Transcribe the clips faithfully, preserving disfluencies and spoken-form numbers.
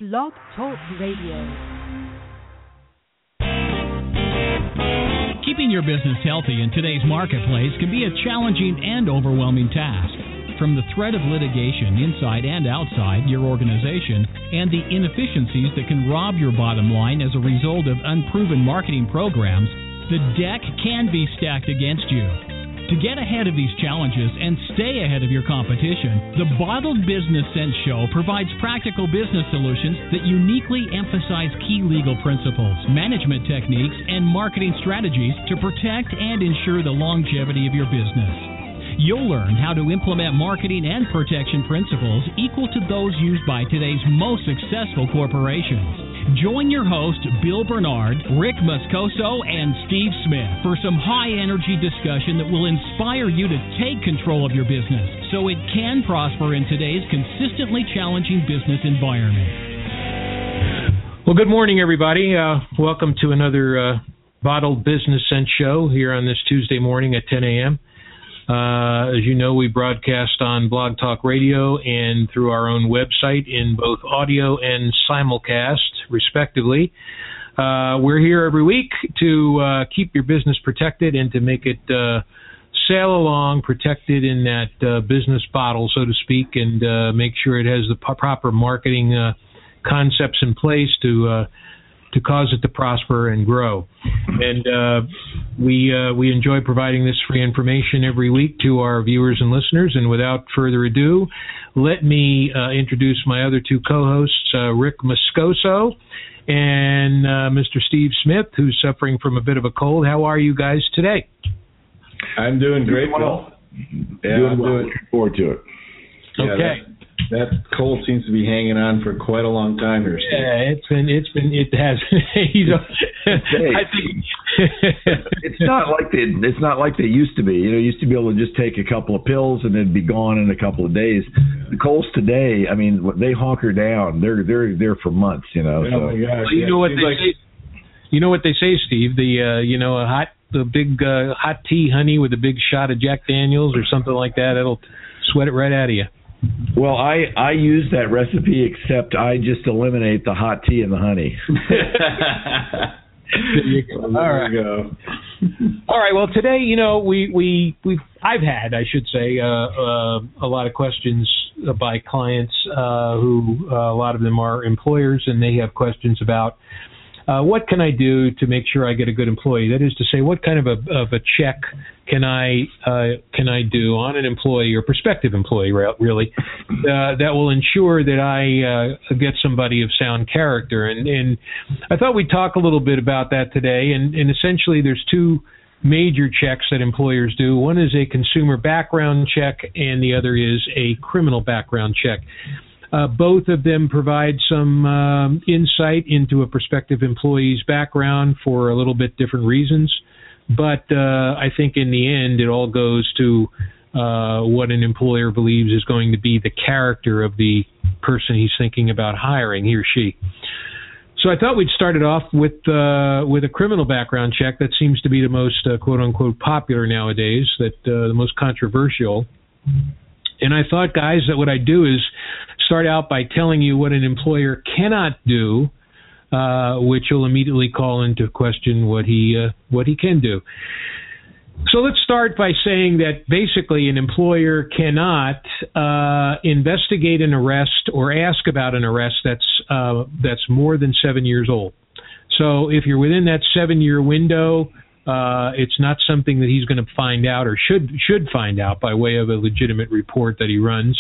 Blog Talk Radio. Keeping your business healthy in today's marketplace can be a challenging and overwhelming task. From the threat of litigation inside and outside your organization and the inefficiencies that can rob your bottom line as a result of unproven marketing programs, the deck can be stacked against you. To get ahead of these challenges and stay ahead of your competition, the Bottled Business Sense Show provides practical business solutions that uniquely emphasize key legal principles, management techniques, and marketing strategies to protect and ensure the longevity of your business. You'll learn how to implement marketing and protection principles equal to those used by today's most successful corporations. Join your hosts, Bill Bernard, Rick Moscoso, and Steve Smith for some high-energy discussion that will inspire you to take control of your business so it can prosper in today's consistently challenging business environment. Well, good morning, everybody. Uh, welcome to another uh, Bottled Business Sense show here on this Tuesday morning at ten a.m. Uh, as you know, we broadcast on Blog Talk Radio and through our own website in both audio and simulcast, respectively. Uh, we're here every week to uh, keep your business protected and to make it uh, sail along, protected in that uh, business bottle, so to speak, and uh, make sure it has the p- proper marketing uh, concepts in place to uh, to cause it to prosper and grow. And uh, we uh, we enjoy providing this free information every week to our viewers and listeners. And without further ado, let me uh, introduce my other two co-hosts, uh, Rick Moscoso and uh, Mister Steve Smith, who's suffering from a bit of a cold. How are you guys today? I'm doing great, Bill. Yeah, doing I'm well. doing, Looking forward to it. Okay. Yeah, that, that cold seems to be hanging on for quite a long time here, Steve. Yeah, it's been, it's been, it has. you know, I think it's not like they, it's not like they used to be. You know, you used to be able to just take a couple of pills and then be gone in a couple of days. The colds today, I mean, they hunker down. They're they're there for months. You know. Oh so. my gosh, well, you yeah, know what they like, say. You know what they say, Steve. The uh, you know a hot, the big uh, hot tea, honey, with a big shot of Jack Daniels or something like that. It'll sweat it right out of you. Well, I, I use that recipe, except I just eliminate the hot tea and the honey. There you go. There All right. you go. All right. Well, today, you know, we we we I've had, I should say, uh, uh, a lot of questions by clients uh, who uh, a lot of them are employers, and they have questions about uh, what can I do to make sure I get a good employee. That is to say, what kind of a of a check can I uh, can I do on an employee or prospective employee, really, uh, that will ensure that I uh, get somebody of sound character. And, and I thought we'd talk a little bit about that today. And, and essentially, there's two major checks that employers do. One is a consumer background check, and the other is a criminal background check. Uh, both of them provide some um, insight into a prospective employee's background for a little bit different reasons. But uh, I think in the end, it all goes to uh, what an employer believes is going to be the character of the person he's thinking about hiring, he or she. So I thought we'd start it off with uh, with a criminal background check. That seems to be the most uh, quote-unquote popular nowadays, that uh, the most controversial. And I thought, guys, that what I'd do is start out by telling you what an employer cannot do, uh, which will immediately call into question what he uh, what he can do. So let's start by saying that basically an employer cannot uh, investigate an arrest or ask about an arrest that's uh, that's more than seven years old. So if you're within that seven-year window, Uh, it's not something that he's going to find out or should should find out by way of a legitimate report that he runs.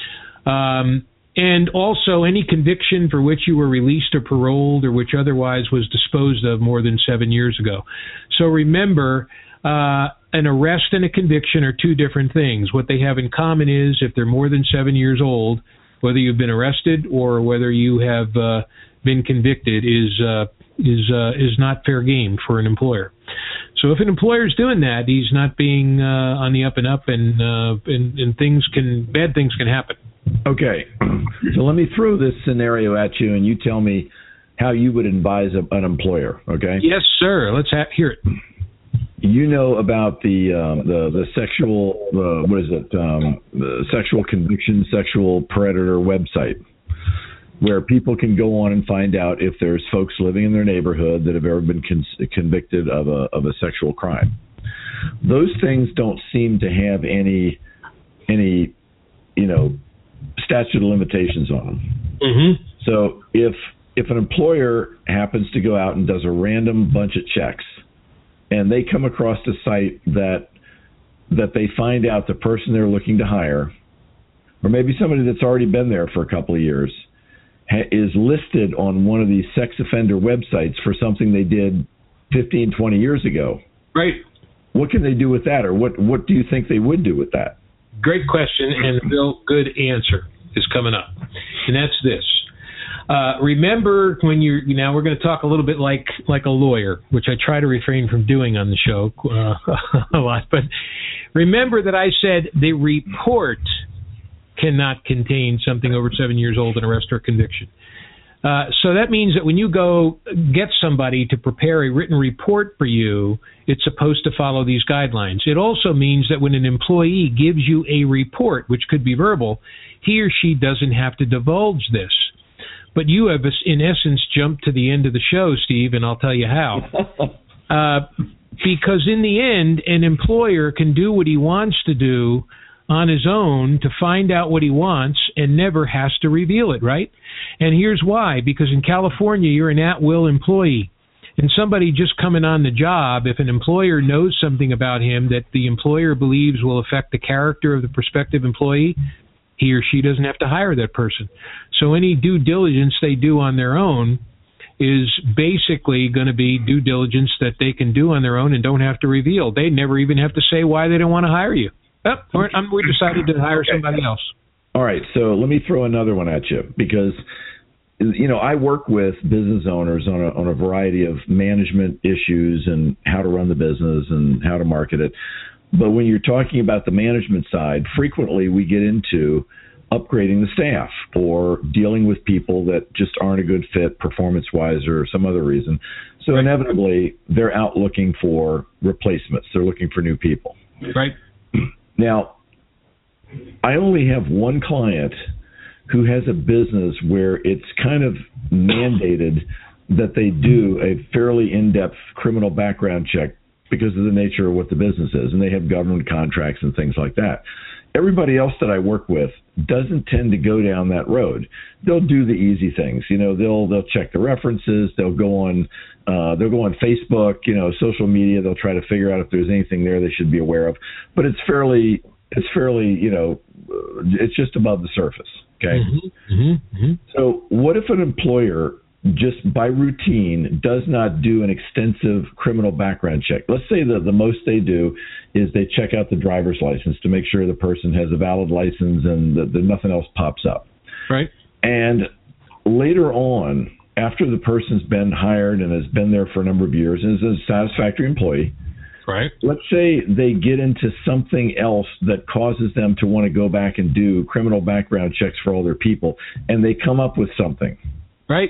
Um, and also, any conviction for which you were released or paroled or which otherwise was disposed of more than seven years ago. So remember, uh, an arrest and a conviction are two different things. What they have in common is if they're more than seven years old, whether you've been arrested or whether you have uh, been convicted is uh, is uh, is not fair game for an employer. So if an employer is doing that, he's not being uh, on the up and up, and, uh, and and things can bad things can happen. Okay, so let me throw this scenario at you, and you tell me how you would advise a, an employer. Okay? Yes, sir. Let's ha- hear it. You know about the um, the the sexual uh, what is it? Um, the sexual conviction, sexual predator website. where people can go on and find out if there's folks living in their neighborhood that have ever been con- convicted of a of a sexual crime. Those things don't seem to have any any you know statute of limitations on them. Mm-hmm. So if if an employer happens to go out and does a random bunch of checks, and they come across a site that that they find out the person they're looking to hire, or maybe somebody that's already been there for a couple of years, ha- is listed on one of these sex offender websites for something they did fifteen, twenty years ago. Right. What can they do with that, or what, what do you think they would do with that? Great question, and Bill, good answer is coming up, and that's this. Uh, remember when you're, now we're going to talk a little bit like like a lawyer, which I try to refrain from doing on the show uh, a lot, but remember that I said the report cannot contain something over seven years old, an arrest or conviction. Uh, so that means that when you go get somebody to prepare a written report for you, it's supposed to follow these guidelines. It also means that when an employee gives you a report, which could be verbal, he or she doesn't have to divulge this. But you have, in essence, jumped to the end of the show, Steve, and I'll tell you how. Uh, because in the end, an employer can do what he wants to do on his own to find out what he wants and never has to reveal it, right? And here's why. Because in California, you're an at-will employee. And somebody just coming on the job, if an employer knows something about him that the employer believes will affect the character of the prospective employee, he or she doesn't have to hire that person. So any due diligence they do on their own is basically going to be due diligence that they can do on their own and don't have to reveal. They never even have to say why they don't want to hire you. Oh, we decided to hire somebody else. All right, so let me throw another one at you, because you know I work with business owners on a, on a variety of management issues and how to run the business and how to market it. But when you're talking about the management side, frequently we get into upgrading the staff or dealing with people that just aren't a good fit performance-wise or some other reason. So inevitably, they're out looking for replacements. They're looking for new people. Right. Now, I only have one client who has a business where it's kind of mandated that they do a fairly in-depth criminal background check because of the nature of what the business is, and they have government contracts and things like that. Everybody else that I work with doesn't tend to go down that road. They'll do the easy things. You know, they'll they'll check the references. They'll go on uh, they'll go on Facebook. You know, social media. They'll try to figure out if there's anything there they should be aware of. But it's fairly it's fairly you know it's just above the surface. Okay. Mm-hmm, mm-hmm, mm-hmm. So what if an employer just by routine does not do an extensive criminal background check? Let's say that the most they do is they check out the driver's license to make sure the person has a valid license and that, that nothing else pops up. Right. And later on, after the person's been hired and has been there for a number of years and is a satisfactory employee, right. Let's say they get into something else that causes them to want to go back and do criminal background checks for all their people, and they come up with something. Right.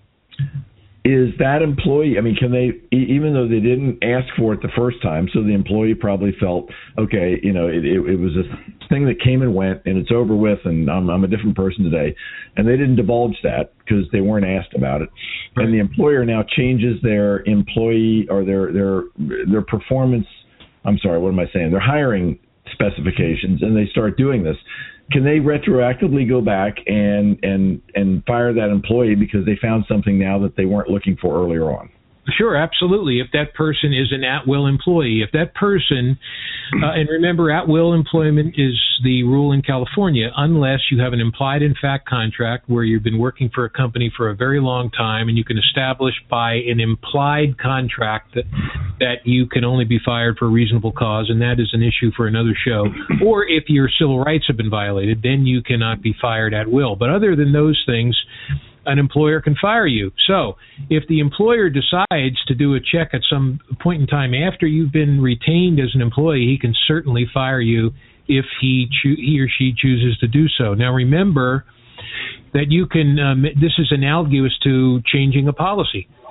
Is that employee, I mean, can they, even though they didn't ask for it the first time, so the employee probably felt, okay, you know, it, it, it was a thing that came and went and it's over with and I'm, I'm a different person today, and they didn't divulge that because they weren't asked about it. Right. And the employer now changes their employee or their, their, their performance, I'm sorry, what am I saying? Their hiring specifications, and they start doing this. Can they retroactively go back and, and and fire that employee because they found something now that they weren't looking for earlier on? Sure, absolutely. If that person is an at-will employee, if that person, uh, and remember, at-will employment is the rule in California, unless you have an implied-in-fact contract where you've been working for a company for a very long time, and you can establish by an implied contract that that you can only be fired for a reasonable cause, and that is an issue for another show. Or if your civil rights have been violated, then you cannot be fired at will. But other than those things, an employer can fire you. So if the employer decides to do a check at some point in time after you've been retained as an employee, he can certainly fire you if he cho- he or she chooses to do so. Now remember that you can, um, this is analogous to changing a policy.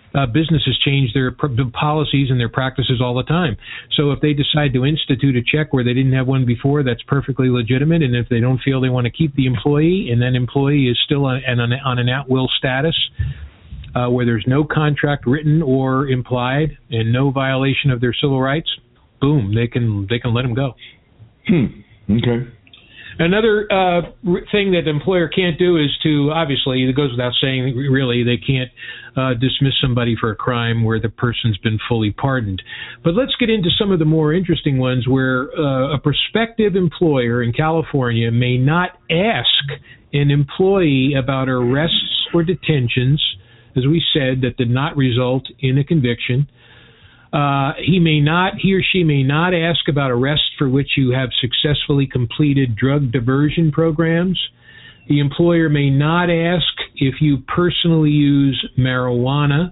Uh, businesses change their pr- policies and their practices all the time. So if they decide to institute a check where they didn't have one before, that's perfectly legitimate. And if they don't feel they want to keep the employee, and that employee is still on, on, on an at-will status, uh, where there's no contract written or implied and no violation of their civil rights, boom, they can they can let them go. Hmm. Okay. Another uh, thing that the employer can't do is to, obviously, it goes without saying, really, they can't uh, dismiss somebody for a crime where the person's been fully pardoned. But let's get into some of the more interesting ones where uh, a prospective employer in California may not ask an employee about arrests or detentions, as we said, that did not result in a conviction. Uh, he may not, he or she may not ask about arrests for which you have successfully completed drug diversion programs. The employer may not ask if you personally use marijuana.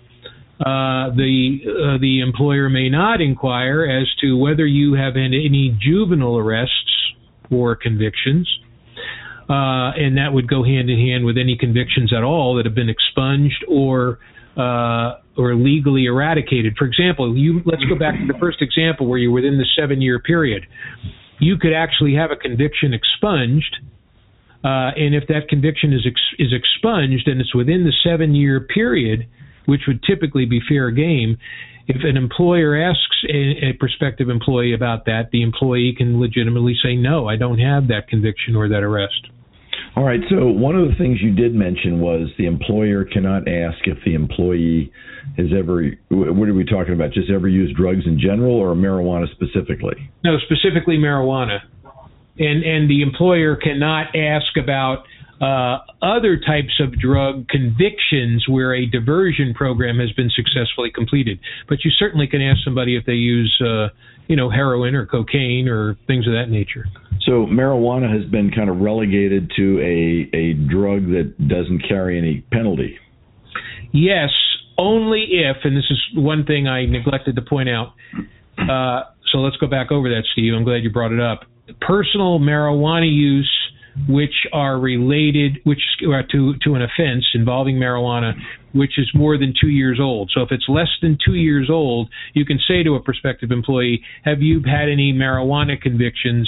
Uh, the uh, the employer may not inquire as to whether you have any juvenile arrests or convictions. Uh, and that would go hand in hand with any convictions at all that have been expunged or uh, or legally eradicated. For example, you let's go back to the first example where you're within the seven-year period. You could actually have a conviction expunged, uh, and if that conviction is ex- is expunged and it's within the seven-year period, which would typically be fair game, if an employer asks a, a prospective employee about that, the employee can legitimately say, no, I don't have that conviction or that arrest. All right, so one of the things you did mention was the employer cannot ask if the employee has ever, what are we talking about, just ever used drugs in general or marijuana specifically? No, specifically marijuana. And and the employer cannot ask about uh, other types of drug convictions where a diversion program has been successfully completed. But you certainly can ask somebody if they use, uh, you know, heroin or cocaine or things of that nature. So marijuana has been kind of relegated to a, a drug that doesn't carry any penalty. Yes, only if, and this is one thing I neglected to point out, uh, so let's go back over that, Steve. I'm glad you brought it up. Personal marijuana use which are related which uh, to, to an offense involving marijuana which is more than two years old. So if it's less than two years old, you can say to a prospective employee, have you had any marijuana convictions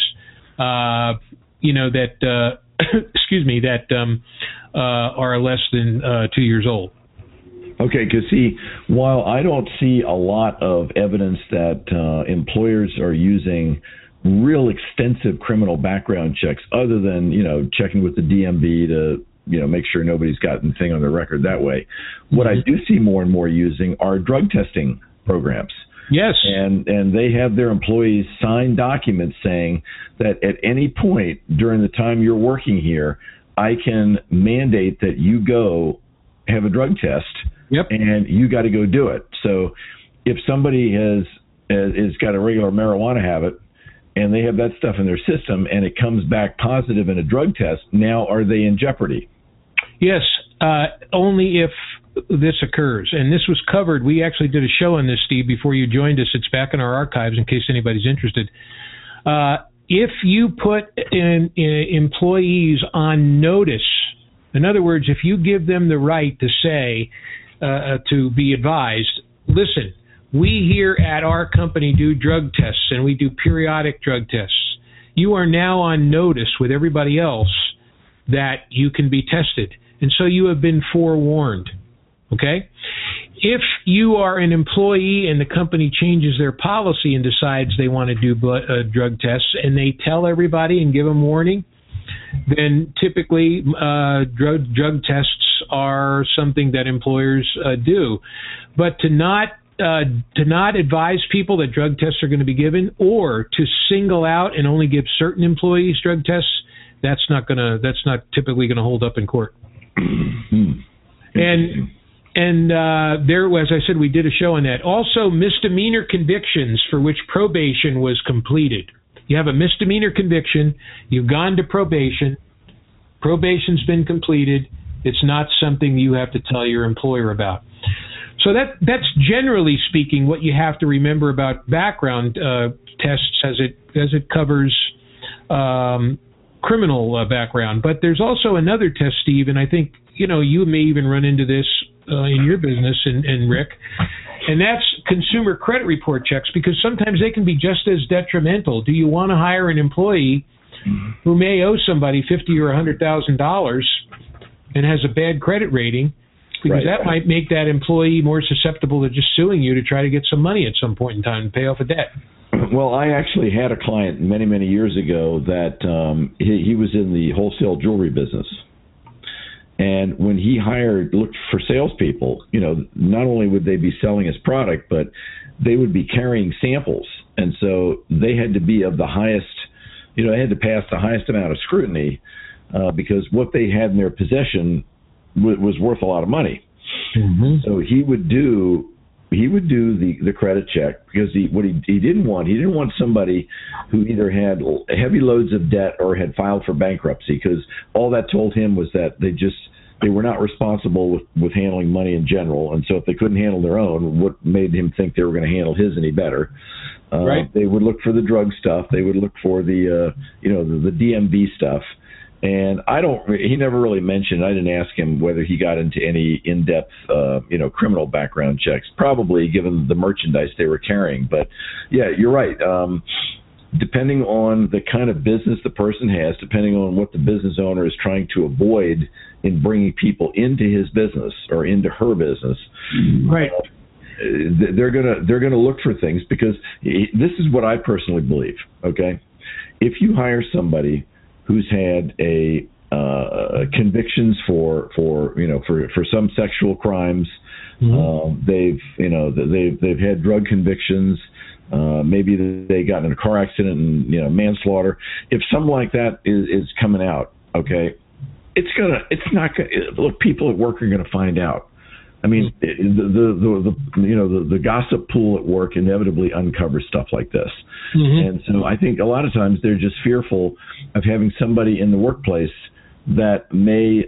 Uh, you know, that, uh, excuse me, that um, uh, are less than uh, two years old. Okay, because see, while I don't see a lot of evidence that uh, employers are using real extensive criminal background checks other than, you know, checking with the D M V to, you know, make sure nobody's got anything on their record that way. What mm-hmm. I do see more and more using are drug testing programs. Yes. And and they have their employees sign documents saying that at any point during the time you're working here, I can mandate that you go have a drug test. Yep. And you got to go do it. So if somebody has is got a regular marijuana habit and they have that stuff in their system and it comes back positive in a drug test, now are they in jeopardy? Yes, uh, only if this occurs. And this was covered. We actually did a show on this, Steve, before you joined us. It's back in our archives in case anybody's interested. Uh, if you put in, in employees on notice, in other words, if you give them the right to say, uh, to be advised, listen, we here at our company do drug tests and we do periodic drug tests. You are now on notice with everybody else that you can be tested. And so you have been forewarned. Okay? If you are an employee and the company changes their policy and decides they want to do blood, uh, drug tests and they tell everybody and give them warning, then typically uh, drug, drug tests are something that employers uh, do. But to not uh, to not advise people that drug tests are going to be given, or to single out and only give certain employees drug tests, that's not going to that's not typically going to hold up in court. and and uh, there, as I said, we did a show on that. Also, misdemeanor convictions for which probation was completed. You have a misdemeanor conviction, you've gone to probation, probation's been completed, it's not something you have to tell your employer about. So that that's generally speaking what you have to remember about background uh, tests as it as it covers um, criminal uh, background. But there's also another test, Steve, and I think, you know, you may even run into this uh, in your business, and, and Rick, and that's consumer credit report checks, because sometimes they can be just as detrimental. Do you want to hire an employee who may owe somebody fifty or a hundred thousand dollars and has a bad credit rating? Because Right. that might make that employee more susceptible to just suing you to try to get some money at some point in time and pay off a debt. Well, I actually had a client many, many years ago that um, he, he was in the wholesale jewelry business. And when he hired, looked for salespeople, you know, not only would they be selling his product, but they would be carrying samples. And so they had to be of the highest, you know, they had to pass the highest amount of scrutiny uh, because what they had in their possession w- was worth a lot of money. Mm-hmm. So he would do he would do the, the credit check, because he what he he didn't want he didn't want somebody who either had heavy loads of debt or had filed for bankruptcy, because all that told him was that they just they were not responsible with, with handling money in general, and so if they couldn't handle their own, what made him think they were going to handle his any better? Uh, Right. They would look for the drug stuff. They would look for the uh, you know the, the D M V stuff. And I don't. He never really mentioned. I didn't ask him whether he got into any in-depth, uh, you know, criminal background checks. Probably, given the merchandise they were carrying. But yeah, you're right. Um, depending on the kind of business the person has, depending on what the business owner is trying to avoid in bringing people into his business or into her business, Right. Uh, they're gonna they're gonna look for things, because this is what I personally believe. Okay, if you hire somebody who's had a uh, convictions for for you know for for some sexual crimes, mm-hmm. um, they've you know they've they've had drug convictions, uh, maybe they got in a car accident and you know manslaughter. If something like that is, is coming out, okay, it's gonna it's not gonna look. People at work are gonna find out. I mean, the the, the, the you know the, the gossip pool at work inevitably uncovers stuff like this, mm-hmm. and so I think a lot of times they're just fearful of having somebody in the workplace that may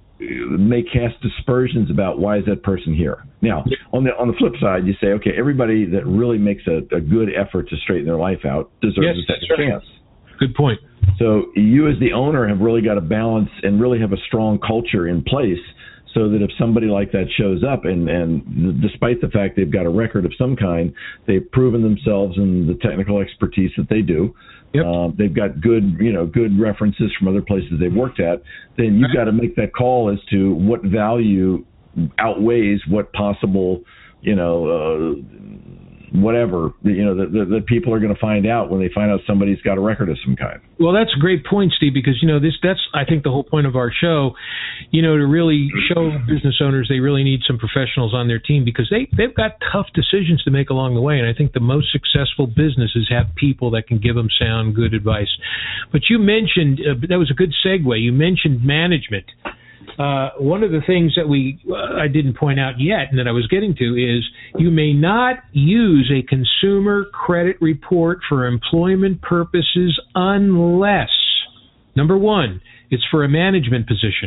may cast aspersions about why is that person here. Now, on the on the flip side, you say, okay, everybody that really makes a, a good effort to straighten their life out deserves Yes, a second right. chance. Good point. So you as the owner have really got to balance and really have a strong culture in place, so that if somebody like that shows up, and, and despite the fact they've got a record of some kind, they've proven themselves in the technical expertise that they do, yep. um, they've got good, you know, good references from other places they've worked at, then you've got to make that call as to what value outweighs what possible, you know, uh, whatever, you know, that, that, that people are going to find out when they find out somebody's got a record of some kind. Well, that's a great point, Steve, because, you know, this that's, I think, the whole point of our show, you know, to really show business owners they really need some professionals on their team, because they, they've got tough decisions to make along the way. And I think the most successful businesses have people that can give them sound, good advice. But you mentioned, uh, that was a good segue, you mentioned management. Uh, one of the things that we uh, I didn't point out yet and that I was getting to is you may not use a consumer credit report for employment purposes unless, number one, it's for a management position.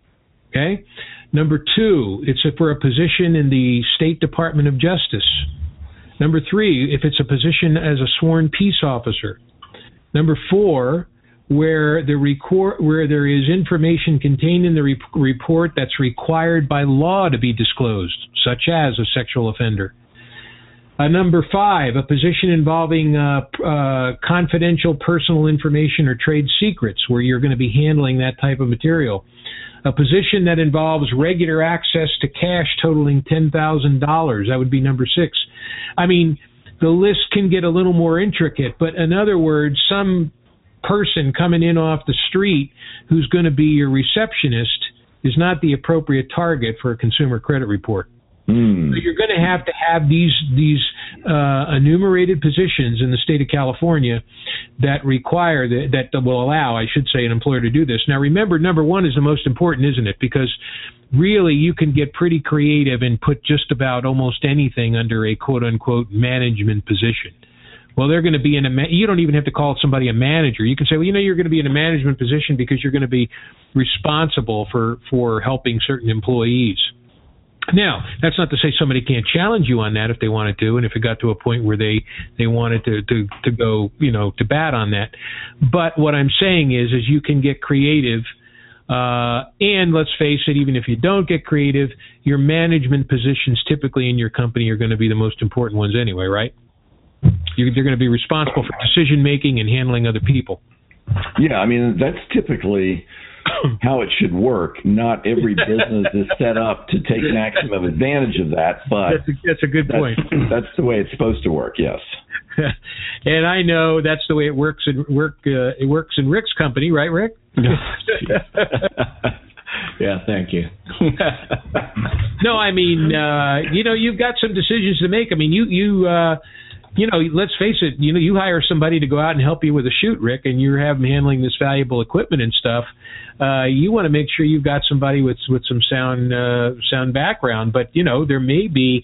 Okay? Number two, it's for a position in the State Department of Justice. Number three, if it's a position as a sworn peace officer. Number four, where the record, where there is information contained in the re- report that's required by law to be disclosed, such as a sexual offender. Uh, number five, a position involving uh, uh, confidential personal information or trade secrets, where you're going to be handling that type of material. A position that involves regular access to cash totaling ten thousand dollars. That would be number six. I mean, the list can get a little more intricate, but in other words, some person coming in off the street who's going to be your receptionist is not the appropriate target for a consumer credit report. Mm. So you're going to have to have these these uh, enumerated positions in the state of California that require that, that will allow, I should say, an employer to do this. Now, remember, number one is the most important, isn't it? Because really, you can get pretty creative and put just about almost anything under a quote unquote management position. Well, they're going to be in a, you don't even have to call somebody a manager. You can say, well, you know, you're going to be in a management position because you're going to be responsible for, for helping certain employees. Now, that's not to say somebody can't challenge you on that if they wanted to, and if it got to a point where they, they wanted to, to, to go, you know, to bat on that. But what I'm saying is, is you can get creative Uh, and let's face it, even if you don't get creative, your management positions typically in your company are going to be the most important ones anyway, right? You're, they're going to be responsible for decision making and handling other people. Yeah, I mean, that's typically how it should work. Not every business is set up to take maximum advantage of that, but that's a, that's a good point. That's, that's the way it's supposed to work. Yes. And I know that's the way it works in work. Uh, it works in Rick's company, right, Rick? Yeah, thank you. No, I mean, uh, you know, you've got some decisions to make. I mean, you you. Uh, You know, let's face it, you know, you hire somebody to go out and help you with a shoot, Rick, and you have them handling this valuable equipment and stuff. Uh, you want to make sure you've got somebody with with some sound uh, sound background. But, you know, there may be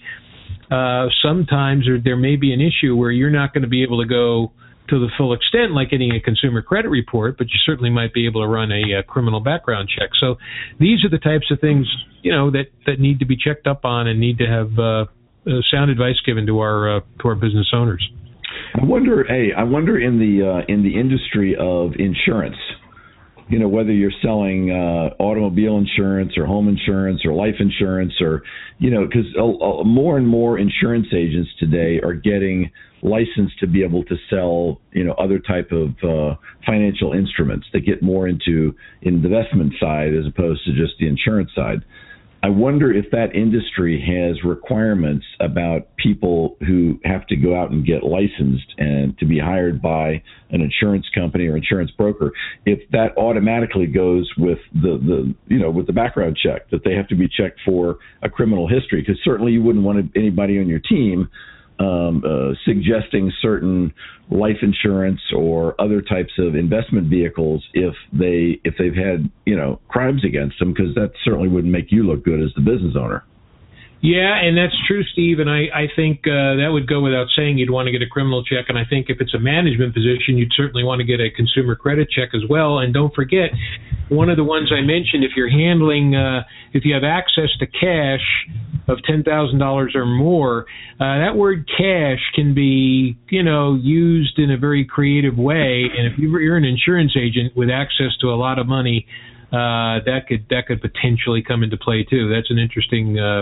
uh, sometimes or there may be an issue where you're not going to be able to go to the full extent like getting a consumer credit report, but you certainly might be able to run a, a criminal background check. So these are the types of things, you know, that, that need to be checked up on and need to have uh, Uh, sound advice given to our uh, to our business owners. I wonder, hey, I wonder in the uh, in the industry of insurance, you know, whether you're selling uh, automobile insurance or home insurance or life insurance, or you know, because uh, more and more insurance agents today are getting licensed to be able to sell, you know, other type of uh, financial instruments that get more into in the investment side as opposed to just the insurance side. I wonder if that industry has requirements about people who have to go out and get licensed and to be hired by an insurance company or insurance broker, if that automatically goes with the, the you know, with the background check, that they have to be checked for a criminal history, because certainly you wouldn't want anybody on your team um, uh, suggesting certain life insurance or other types of investment vehicles if they if they've had, you know, crimes against them, because that certainly wouldn't make you look good as the business owner. Yeah, and that's true, Steve, and I, I think uh, that would go without saying. You'd want to get a criminal check, and I think if it's a management position, you'd certainly want to get a consumer credit check as well. And don't forget, one of the ones I mentioned, if you're handling, uh, if you have access to cash of ten thousand dollars or more, uh, that word cash can be, you know, used in a very creative way. And if you're an insurance agent with access to a lot of money, Uh, that could that could potentially come into play too. That's an interesting uh,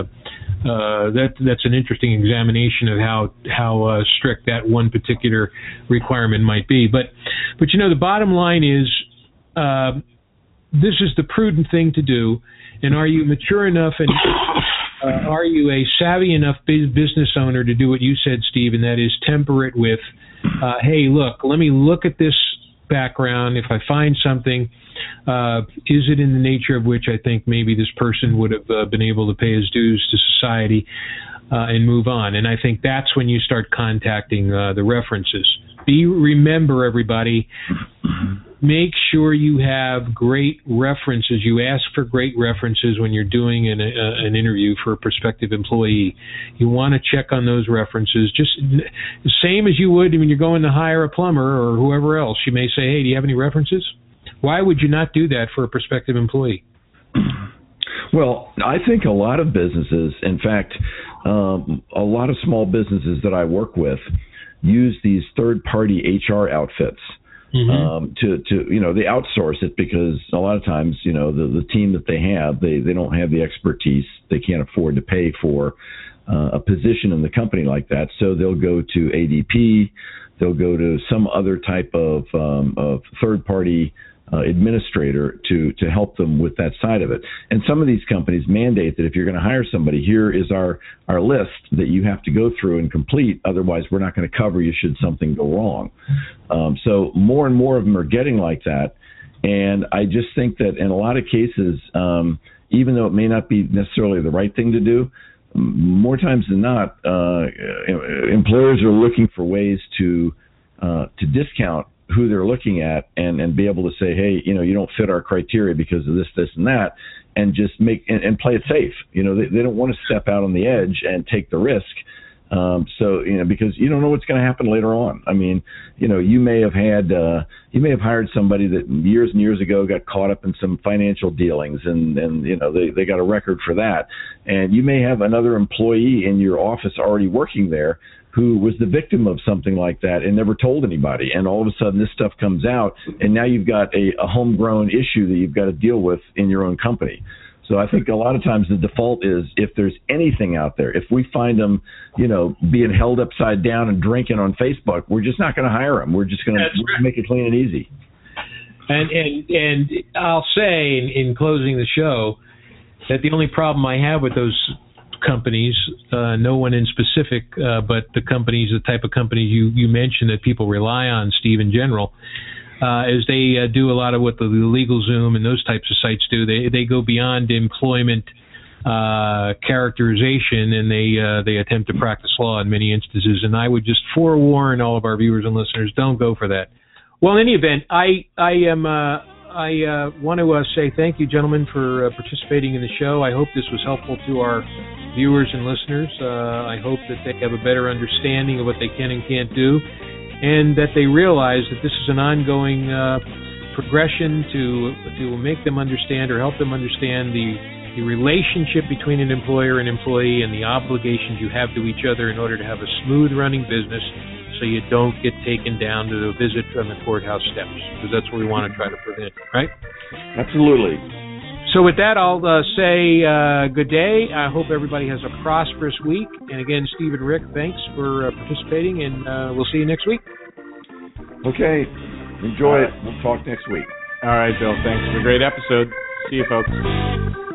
uh, that that's an interesting examination of how how uh, strict that one particular requirement might be. But but you know, the bottom line is uh, this is the prudent thing to do. And are you mature enough and uh, are you a savvy enough business owner to do what you said, Steve, and that is temper it with, uh, hey, look, let me look at this background. If I find something, uh, is it in the nature of which I think maybe this person would have uh, been able to pay his dues to society uh, and move on? And I think that's when you start contacting uh, the references. Be remember, everybody, make sure you have great references. You ask for great references when you're doing an, uh, an interview for a prospective employee. You want to check on those references, just the same as you would when you're going to hire a plumber or whoever else. You may say, hey, do you have any references? Why would you not do that for a prospective employee? Well, I think a lot of businesses, in fact, um, a lot of small businesses that I work with use these third-party H R outfits. Mm-hmm. Um, to, to, you know, they outsource it because a lot of times, you know, the, the team that they have, they, they don't have the expertise. They can't afford to pay for uh, a position in the company like that. So they'll go to A D P. They'll go to some other type of, um, of third-party uh, administrator to, to help them with that side of it. And some of these companies mandate that if you're going to hire somebody, here is our, our list that you have to go through and complete. Otherwise, we're not going to cover you should something go wrong. Um, so more and more of them are getting like that. And I just think that in a lot of cases, um, even though it may not be necessarily the right thing to do, more times than not, uh, employers are looking for ways to uh, to discount who they're looking at and, and be able to say, hey, you know, you don't fit our criteria because of this, this, and that, and just make and, and play it safe. You know, they, they don't want to step out on the edge and take the risk Um, so, you know, because you don't know what's going to happen later on. I mean, you know, you may have had, uh, you may have hired somebody that years and years ago got caught up in some financial dealings, and, and you know, they, they got a record for that. And you may have another employee in your office already working there who was the victim of something like that and never told anybody. And all of a sudden this stuff comes out, and now you've got a, a homegrown issue that you've got to deal with in your own company. So I think a lot of times the default is, if there's anything out there, if we find them, you know, being held upside down and drinking on Facebook, we're just not going to hire them. We're just going right. to make it clean and easy. And and and I'll say in, in closing the show that the only problem I have with those companies, uh, no one in specific, uh, but the companies, the type of companies you, you mentioned that people rely on, Steve, in general, Uh, is they uh, do a lot of what the LegalZoom and those types of sites do. They they go beyond employment uh, characterization, and they uh, they attempt to practice law in many instances. And I would just forewarn all of our viewers and listeners: don't go for that. Well, in any event, I I am uh, I uh, want to uh, say thank you, gentlemen, for uh, participating in the show. I hope this was helpful to our viewers and listeners. Uh, I hope that they have a better understanding of what they can and can't do, and that they realize that this is an ongoing uh, progression to to make them understand or help them understand the, the relationship between an employer and employee and the obligations you have to each other in order to have a smooth-running business, so you don't get taken down to a visit on the courthouse steps, because that's what we want to try to prevent, right? Absolutely. So with that, I'll uh, say uh, good day. I hope everybody has a prosperous week. And again, Steve and Rick, thanks for uh, participating, and uh, we'll see you next week. Okay. Enjoy it. We'll talk next week. All right, Bill. Thanks for a great episode. See you, folks.